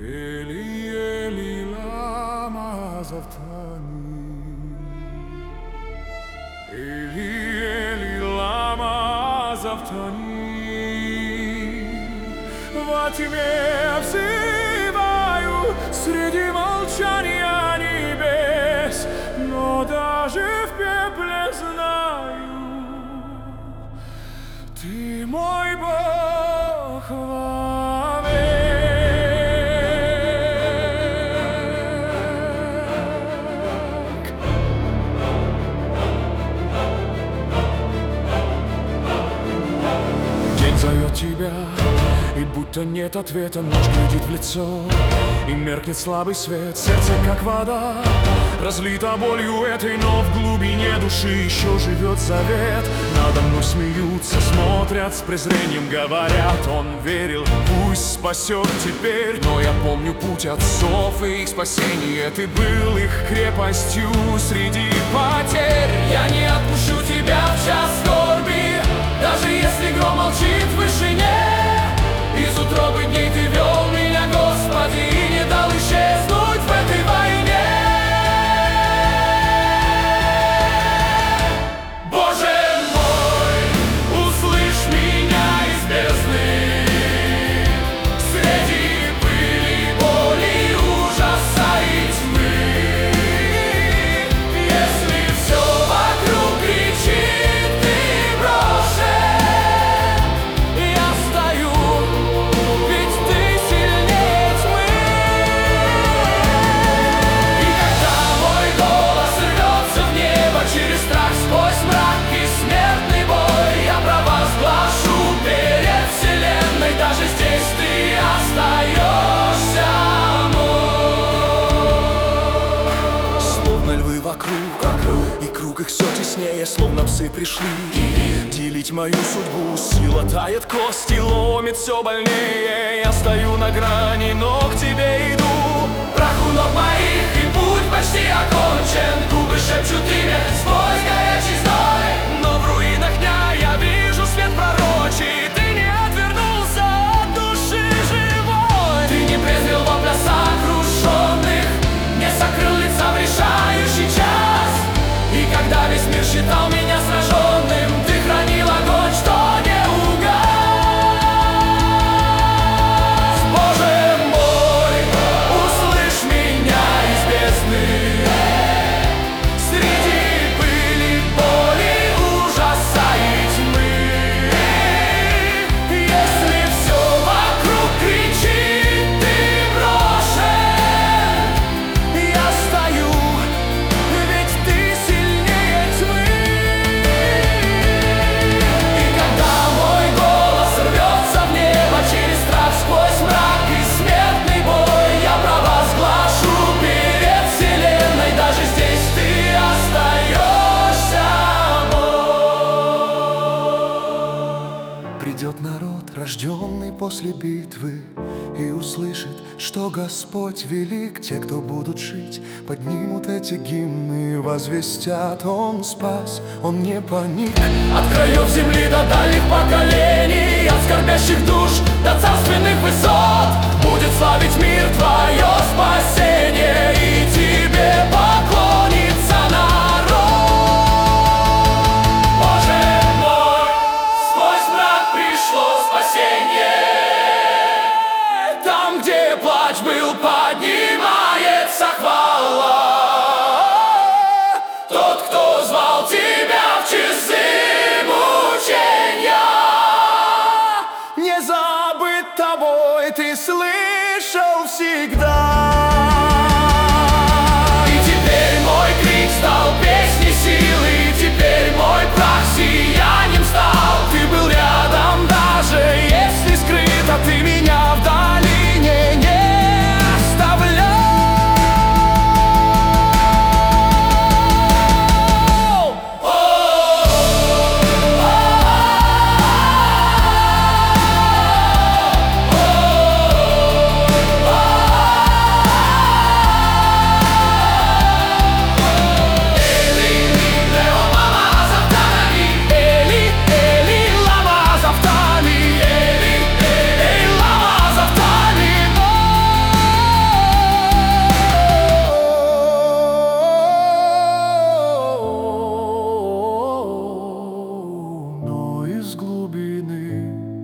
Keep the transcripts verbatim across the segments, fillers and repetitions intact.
Eli, Eli, lama sabachthani. Eli, Eli, lama sabachthani. Во тьме взываю среди молчания небес, но даже в пепле знаю, ты мой Бог вовек. День зовет тебя, и будто нет ответа, ночь глядит в лицо, и меркнет слабый свет. Сердце, как вода, разлито болью этой, но в глубине души еще живет завет. Надо мной смеются, смотрят с презрением, говорят: он верил, пусть спасет теперь. Но я помню путь отцов и их спасение, ты был их крепостью среди потерь. Я не отпущу тебя в час скорби, даже если гром молчит в вышине. Из утробы дней ты вел меня, Господи, и не дал исчезнуть в этой войне. Боже мой, услышь меня из бездны, среди пыли, боли, ужаса и тьмы. Если все вокруг кричит, ты брошен, я стою, ведь ты сильнее тьмы. И когда мой голос рвется в небо через страх, сквозь мрак и смертный бой, я провозглашу перед вселенной: даже здесь ты остаешься мой. Словно львы вокруг, и круг их все теснее, словно псы пришли делить мою судьбу. Сила тает, кости ломит все больнее. Я стою на грани, но к тебе иду. Прах у ног моих, и путь почти окончен. Губы шепчут имя сквозь горячий зной, но в руинах дня я вижу свет пророчий. Ты не отвернулся от души живой. Ты не презрел вопля сокрушенных, не сокрыл лица в решающий час. И когда весь мир считал меня сраженным, ты хранил огонь, что не угас. Боже мой, услышь меня из бездны, среди пыли, боли, ужаса и тьмы. Если все вокруг кричит, ты брошен, я стою, ведь ты сильнее тьмы. И когда мой голос рвется в небо через страх, сквозь мрак и смертный бой, я провозглашу перед вселенной: даже здесь ты остаешься мой. Придет народ, рожденный после битвы, и услышит, что Господь велик. Те, кто будут жить, поднимут эти гимны, возвестят: он спас, он не паник. От краев земли до дальних поколений, от скорбящих душ до царственных высот, будет славить мир твое спасение, и тебе поклонится народ. Боже мой, сквозь мрак пришло спасение. Там, где плач был, поднимается хвала. Тот, кто звал тебя в часы мучения, не забыт тобой, ты слышал всегда. И теперь мой крик стал песней силы, теперь мой прах сиянием стал. Ты был рядом, даже если скрыт, а ты меня в долине не оставлял.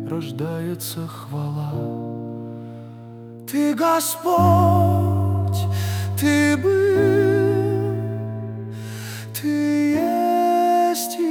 рождается хвала. Ты Господь, Ты был, Ты есть